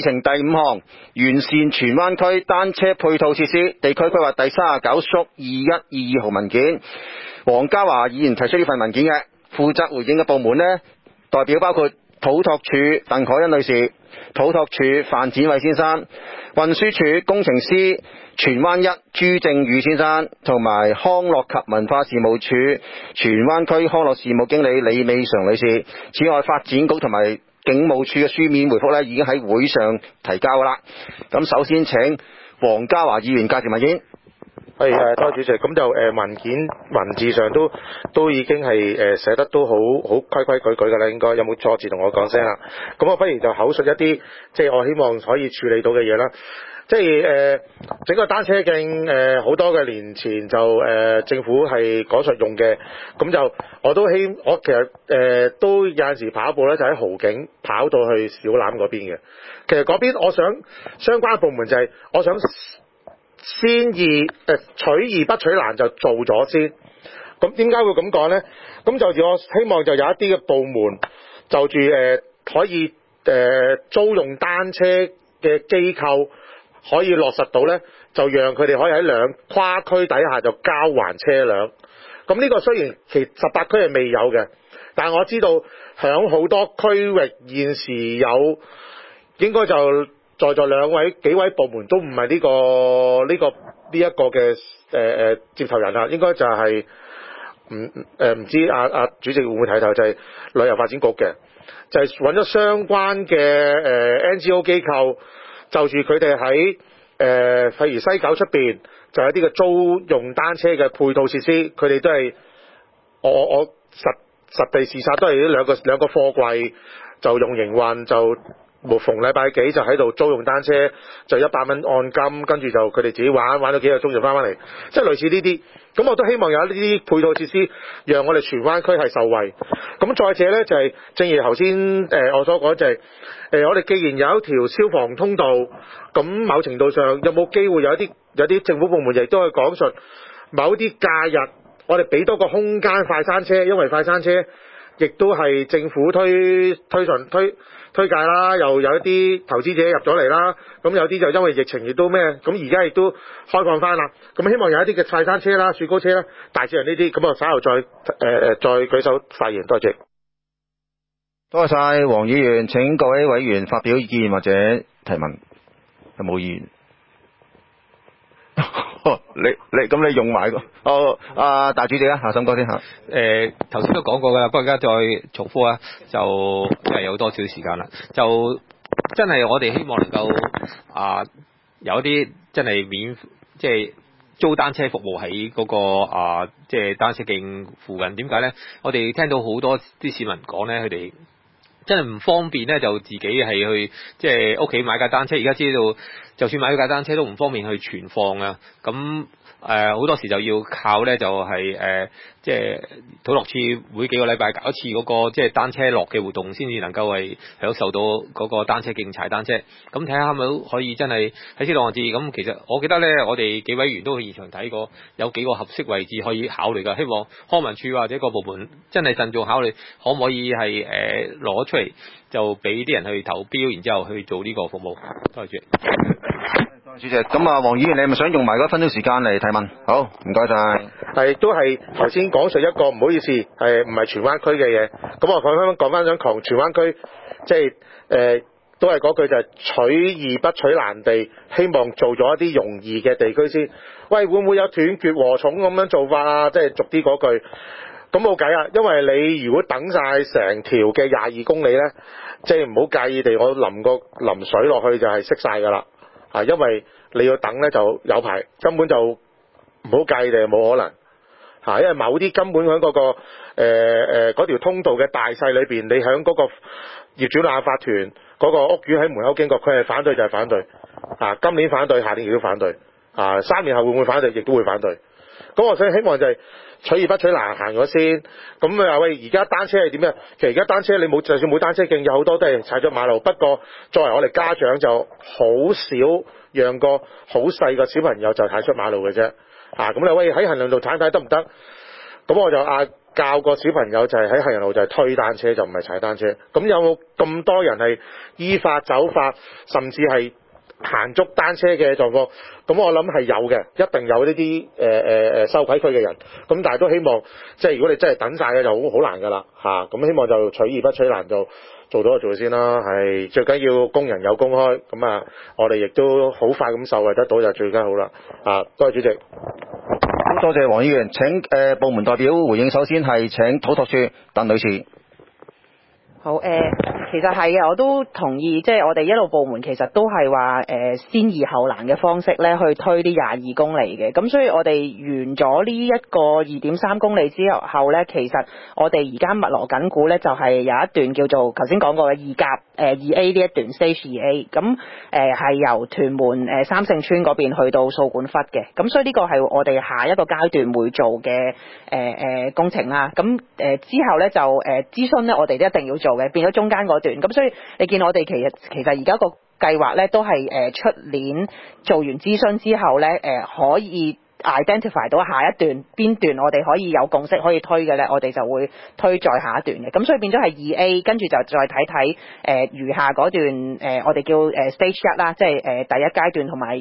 議程第5項，完善荃灣區單車配套設施地區規劃第39/2122號文件。黃家華議員提出呢份文件嘅，負責回應嘅部門呢，代表包括土拓署鄧可欣女士、土拓署范展偉先生、運輸署工程師荃灣1朱正宇先生，同埋康樂及文化事務署荃灣區康樂事務經理李美嫦女士。此外，發展局同埋警務處嘅書面回覆已經喺會上提交㗎啦。咁首先請黃家華議員介紹文件。 多謝主席。咁就文件文字上都已經係寫得都好規矩㗎啦，應該有冇錯字同我講聲啦。咁我不如就口述一啲即係我希望可以處理到嘅嘢啦。即係整個單車徑好多嘅年前就政府係講述用嘅，咁就我其實都有陣時跑步咧，就喺豪景跑到去小欖嗰邊嘅。其實嗰邊我想相關部門就係我想取易不取難就做咗先。咁點解會咁講呢？咁就我希望就有一啲嘅部門就住可以租用單車嘅機構可以落實到呢，就讓佢哋可以喺跨區底下就交還車輛。咁呢個雖然其18區係未有嘅，但係我知道響好多區域現時有，應該就在座幾位部門都唔係呢一個嘅接頭人啦，應該就係唔知主席會唔會睇頭，就係旅遊發展局嘅，就係揾咗相關嘅NGO 機構，就住佢哋喺譬如西九出邊就有啲嘅租用單車嘅配套設施，佢哋都係我實地視察都係兩個貨櫃就用營運，就逢禮拜幾就喺度租用單車，就100蚊按金，跟住就佢哋自己玩到幾個鐘就翻嚟，即係類似呢啲。咁我都希望有呢啲配套設施，讓我哋荃灣區係受惠。咁再者呢，就係正如頭先我所講，就係我哋既然有一條消防通道，咁某程度上有冇機會有啲政府部門亦都去講述某啲假日，我哋俾多個空間快山車，因為快山車亦都係政府推介啦，又有一啲投資者入咗嚟啦，咁有啲就因為疫情亦都咩，咁而家亦都開放翻啦，咁希望有一啲嘅快山車啦、雪糕車啦、大致係呢啲，咁我稍後再舉手發言，多謝。 多謝晒黃議員，請各位委員發表意見或者提問。有冇意見？咁你用埋大主席啊，夏心哥先嚇。 頭先都講過㗎啦，不過而家再重複啊，就因為有多少時間啦，就真係我哋希望能夠有一啲真係即係租單車服務喺嗰個即係單車徑附近。點解咧？我哋聽到好多啲市民講咧，佢哋真係唔方便咧，就自己係去即係屋企買架單車。而家知道，就算買咗架單車都唔方便去存放啊。咁好多時就要靠咧，就係即係土樂處每幾個禮拜搞一次嗰個即係單車落嘅活動，先至能夠係享受到嗰個單車徑踩單車。咁睇下係咪可以真係喺適當位置。咁其實我記得咧，我哋幾位員都去現場睇過，有幾個合適位置可以考慮㗎。希望康文署或者個部門真係慎重考慮，可唔可以係攞出嚟就俾啲人去投標，然之後去做呢個服務。多謝主席。 主席，咁黃議員，你係咪想用埋嗰1分鐘時間嚟提問？好，唔該晒。 但係都係頭先講述一個唔好意思，係唔係荃灣區嘅嘢？咁我講翻想講荃灣區，即係都係嗰句就係取易不取難地，希望做咗一啲容易嘅地區先。喂，會唔會有斷截禾蟲咁樣做法啊？即係逐啲嗰句。咁冇計啊，因為你如果等晒成條嘅22公里呢，即係唔好介意地，我淋水落去就係熄晒㗎啦。因為你要等呢就有排，根本就唔好介意地冇可能。因為某啲根本喺嗰個嗰條通道嘅大細裏邊，你喺嗰個業主立案法團嗰個屋苑喺門口經過，佢係反對就係反對。今年反對，下年亦都反對。3年後會唔會反對？亦都會反對。咁我想希望就係取易不取難，行咗先。咁喂，而家單車係點樣？其實而家單車你冇，就算冇單車徑，有好多都係踩咗馬路。不過作為我哋家長就好少讓個好細個小朋友就踩出馬路嘅啫。咁你喂喺行人路踩得唔得？咁我就教個小朋友就係喺行人路就係推單車，就唔係踩單車。咁有冇咁多人係依法走法，甚至係行足單車嘅狀況？咁我諗係有嘅，一定有呢啲收規區嘅人。咁但係都希望，即係如果你真係等晒嘅就好難㗎啦嚇。咁希望就取易不取難，就做到就做先啦。係最緊要工人有工開，咁啊，我哋亦都好快咁受惠得到就最緊好啦。啊，多謝主席。 好多謝黃議員，請部門代表回應。首先係請土拓署鄧女士。 好其實係嘅，我都同意，即係我哋一路部門其實都係話先易後難嘅方式咧去推啲22公里嘅，咁所以我哋完咗呢一個2.3公里之後咧，其實我哋而家密鑼緊鼓咧就係有一段叫做頭先講過嘅2甲2A 呢一段 Stage 2A， 咁係由屯門三聖村嗰邊去到掃管笏嘅，咁所以呢個係我哋下一個階段會做嘅工程啦。咁之後咧就諮詢咧，我哋都一定要做嘅，變咗中間嗰段。咁所以你見我哋其實而家個計劃咧都係出年做完諮詢之後咧可以 identify 到下一段邊段我哋可以有共識可以推嘅咧，我哋就會推再下一段嘅。咁所以變咗係 2A， 跟住就再睇睇餘下嗰段我哋叫Stage 1啦，即係第一階段同埋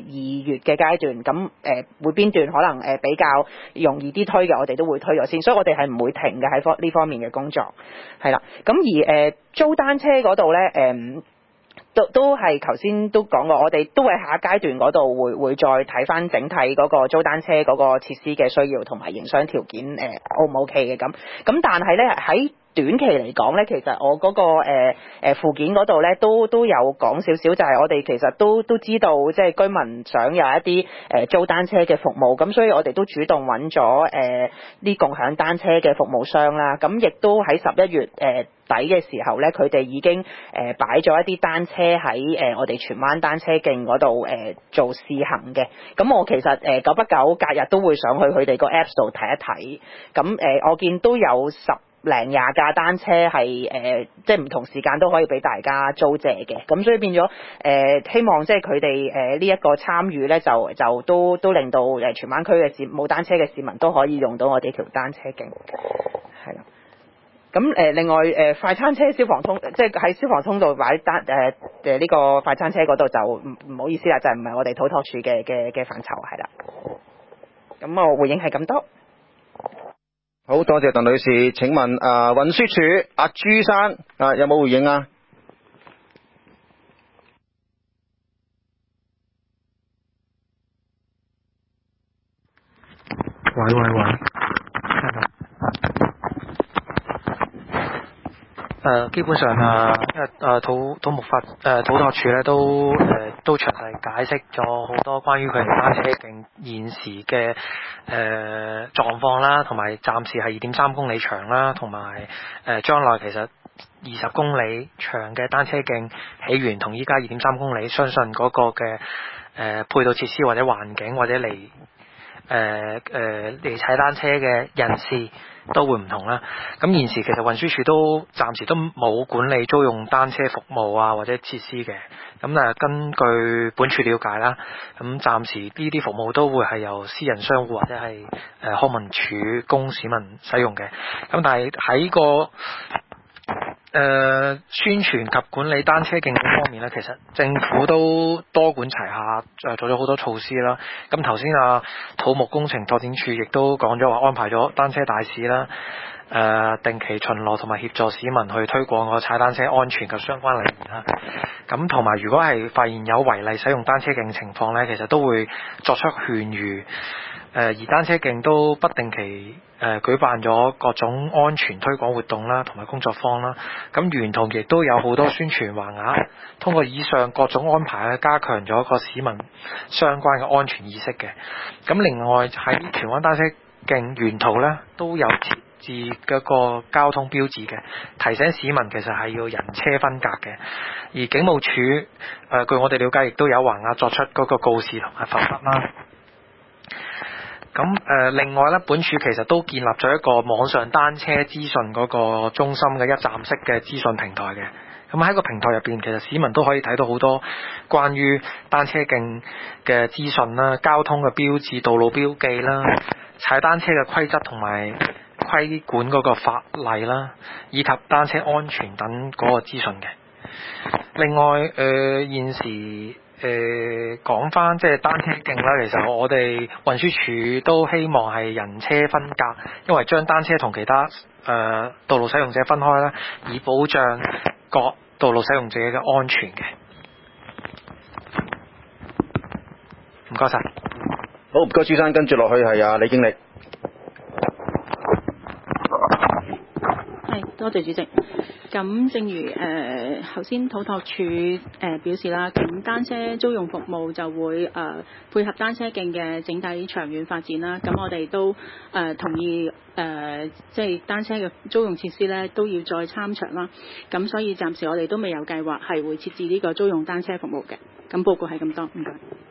2月嘅階段。咁會邊段可能比較容易啲推嘅，我哋都會推咗先。所以我哋係唔會停嘅喺呢方面嘅工作，係啦。咁而租單車嗰度咧都係頭先都講過，我哋都喺下一階段嗰度會再睇翻整體嗰個租單車嗰個設施嘅需要同埋營商條件O 唔 OK 嘅咁但係咧喺短期嚟講咧，其實我嗰個附件嗰度咧都有講少少，就係我哋其實都知道，即係居民想有一啲租單車嘅服務，咁所以我哋都主動揾咗啲共享單車嘅服務商啦。咁亦都喺11月底嘅時候咧，佢哋已經擺咗一啲單車喺我哋荃灣單車徑嗰度做試行嘅。咁我其實久不久隔日都會上去佢哋個 Apps 度睇一睇。咁我見都有10零20架單車係即係唔同時間都可以俾大家租借嘅。咁所以變咗希望即係佢哋呢一個參與咧，就都令到荃灣區嘅冇單車嘅市民都可以用到我哋條單車徑，係啦。咁另外快餐車消防通，即係喺消防通道擺呢個快餐車嗰度就唔好意思啦，就唔係我哋土拓署嘅範疇，係啦。咁我回應係咁多。 好多謝鄧女士。請問運輸署阿朱生有冇回應啊？ 喂，基本上土拓署咧都詳細解釋咗好多關於佢哋單車徑現時嘅狀況啦，同埋暫時係2.3公里長啦，同埋將來其實20公里長嘅單車徑起源同依家2.3公里，相信嗰個嘅配套設施或者環境或者嚟踩單車嘅人士都會唔同啦。咁現時其實運輸署都暫時都冇管理租用單車服務啊或者設施嘅。咁根據本署了解啦，咁暫時呢啲服務都會係由私人商戶或者係康文署供市民使用嘅。咁但係喺個宣傳及管理單車徑嗰方面咧，其實政府都多管齊下，做咗好多措施啦。咁頭先土木工程拓展署亦都講咗話，安排咗單車大使啦，定期巡邏同埋協助市民去推廣個踩單車安全及相關理念啦。咁同埋如果係發現有違例使用單車徑情況咧，其實都會作出勸喻。而單車徑都不定期舉辦咗各種安全推廣活動啦，同埋工作坊啦。咁沿途亦都有好多宣傳橫額，通過以上各種安排加強咗個市民相關嘅安全意識嘅。咁另外喺荃灣單車徑沿途咧都有設置嗰個交通標誌嘅，提醒市民其實係要人車分隔嘅。而警務處據我哋了解，亦都有橫額作出嗰個告示同埋罰則啦。咁另外咧，本署其實都建立咗一個網上單車資訊嗰個中心嘅一站式嘅資訊平台嘅。咁喺個平台入邊，其實市民都可以睇到好多關於單車徑嘅資訊啦、交通嘅標誌、道路標記啦、 踩單車嘅規則同埋規管嗰個法例啦，以及單車安全等嗰個資訊嘅。另外現時講翻即係單車徑啦，其實我哋運輸署都希望係人車分隔，因為將單車同其他道路使用者分開啦，以保障各道路使用者嘅安全嘅。唔該晒。 好，唔該朱生，跟住落去係李經理。 係，多謝主席。咁正如頭先土拓署表示啦，咁單車租用服務就會配合單車徑嘅整體長遠發展啦。咁我哋都同意即係單車嘅租用設施咧都要再參詳啦。咁所以暫時我哋都未有計劃係會設置呢個租用單車服務嘅。咁報告係咁多，唔該。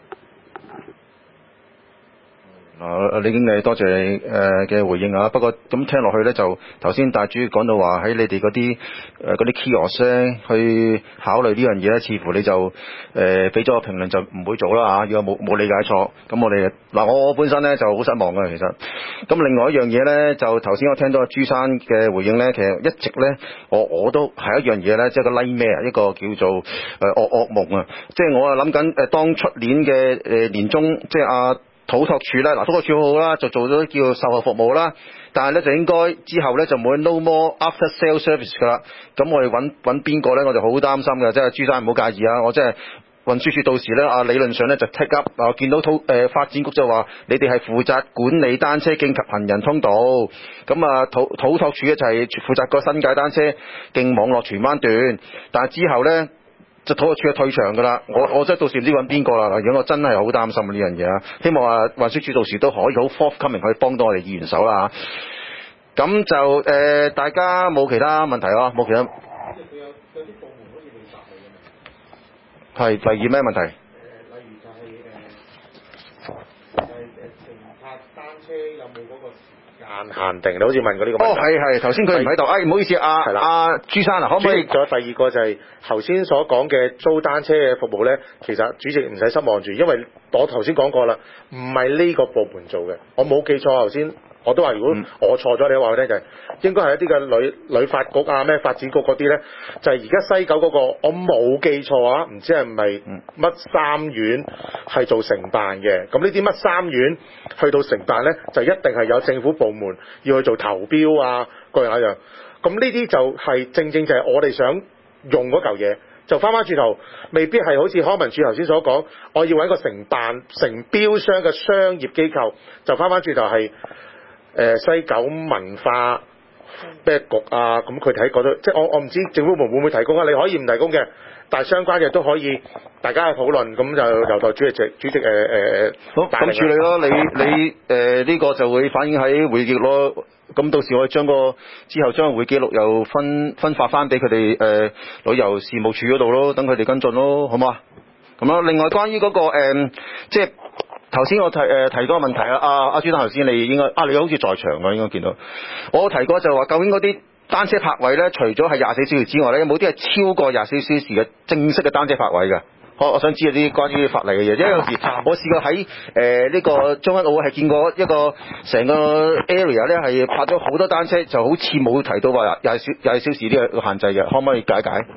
李經理，多謝你嘅回應啊。不過咁聽落去咧，就頭先大主講到話喺你哋嗰啲kiosk 咧去考慮呢樣嘢咧，似乎你就俾咗個評論就唔會做啦嚇。如果冇理解錯，咁我哋我本身咧就好失望嘅其實。咁另外一樣嘢咧，就頭先我聽到朱生嘅回應咧，其實一直咧我都係一樣嘢咧，即係個 nightmare，一個叫做噩夢啊。即係我啊諗緊當出年嘅年中，即係土拓署咧，土拓署好啦，就做咗叫售後服務啦，但係咧就應該之後咧就冇 no more after sale service 噶啦。咁我哋揾邊個咧？我哋好擔心嘅，即係朱生唔好介意啊！我即係運輸署到時咧理論上咧就 take up 見到發展局就話你哋係負責管理單車徑及行人通道，咁土拓署咧就係負責個新界單車徑網絡荃灣段，但係之後咧。就土拓署係退場㗎啦，我真係到時唔知揾邊個啦。如果我真係好擔心呢樣嘢啊，希望運輸署到時都可以好 forthcoming 可以幫到我哋議員手啦。咁就大家冇其他問題咯，冇其他。有啲部門好似未答你嘅。係，例如咩問題？例如就係乘搭單車有冇嗰個限定，你好似問過呢個問題。 係，頭先佢唔喺度，唔好意思朱生可唔可以？ 仲有第二個就係頭先所講嘅租單車嘅服務咧，其實主席唔使失望住，因為我頭先講過啦，唔係呢個部門做嘅，我冇記錯頭先。我都話如果我錯咗，你話我聽就係應該係一啲嘅旅發局咩發展局嗰啲咧，就係而家西九嗰個，我冇記錯啊，唔知係咪乜三院係做承辦嘅？咁呢啲乜三院去到承辦咧，就一定係有政府部門要去做投標啊，各樣一樣。咁呢啲就係正正就係我哋想用嗰嚿嘢，就翻轉頭，未必係好似康文署頭先所講，我要揾個承標商嘅商業機構，就翻轉頭係。西九文化咩局啊？咁佢睇嗰度，即係我唔知政府部門會唔會提供啊？你可以唔提供嘅，但係相關嘅都可以大家去討論，咁就由代主席好咁處理咯。你呢個就會反映喺會記錄咯。咁到時我哋之後將會記錄又分發翻俾佢哋旅遊事務處嗰度咯，等佢哋跟進咯，好唔好啊？咁咯。另外關於嗰個即係。頭先我提嗰個問題阿朱生頭先你應該你好似在場㗎，應該見到我提過就話究竟嗰啲單車泊位咧，除咗係24小時之外咧，有冇啲係超過24小時嘅正式嘅單車泊位嘅？我想知啲關於法例嘅嘢，因為有時我試過喺呢個將軍澳係見過一個成個 area 咧係泊咗好多單車，就好似冇提到話廿小時呢個限制嘅，可唔可以解解？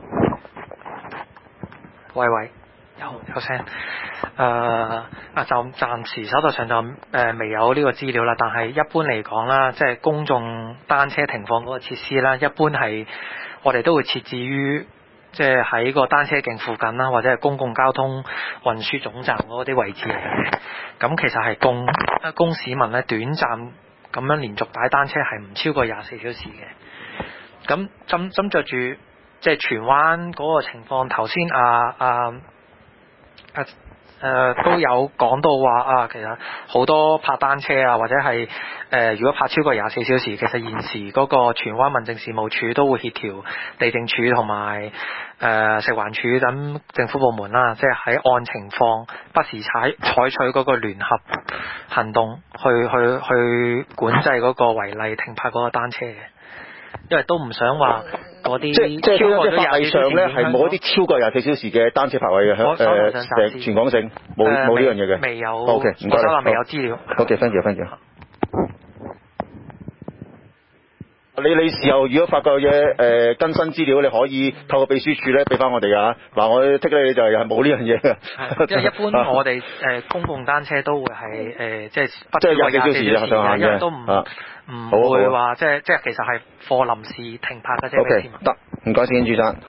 喂，有聲。就暫時手頭上就未有呢個資料啦，但係一般嚟講啦，即係公眾單車停放嗰個設施啦，一般係我哋都會設置於即係喺個單車徑附近啦，或者係公共交通運輸總站嗰啲位置嚟嘅。咁其實係供市民咧短暫咁樣連續擺單車係唔超過24小時嘅。咁針著住即係荃灣嗰個情況，頭先都有講到話其實好多泊單車啊，或者係如果泊超過24小時，其實現時嗰個荃灣民政事務處都會協調地政處同埋食環署等政府部門啦，即係喺按情況不時採取嗰個聯合行動去管制嗰個違例停泊嗰個單車嘅，因為都唔想話嗰啲即係法例上咧係冇一啲超過24小時嘅單車泊位嘅，全港性冇呢樣嘢嘅。 未有。 OK，唔該。 我手頭未有資料。 OK，thank you。 你事後如果發覺有嘢更新資料，你可以透過秘書處咧俾翻我哋啊。嗱，我剔你就係冇呢樣嘢嘅。 因為一般我哋公共單車都會係即係不即係超過 24小時上限嘅因為都唔會話即係其實係貨臨時停泊嘅啫。 OK，得，唔該先，朱生。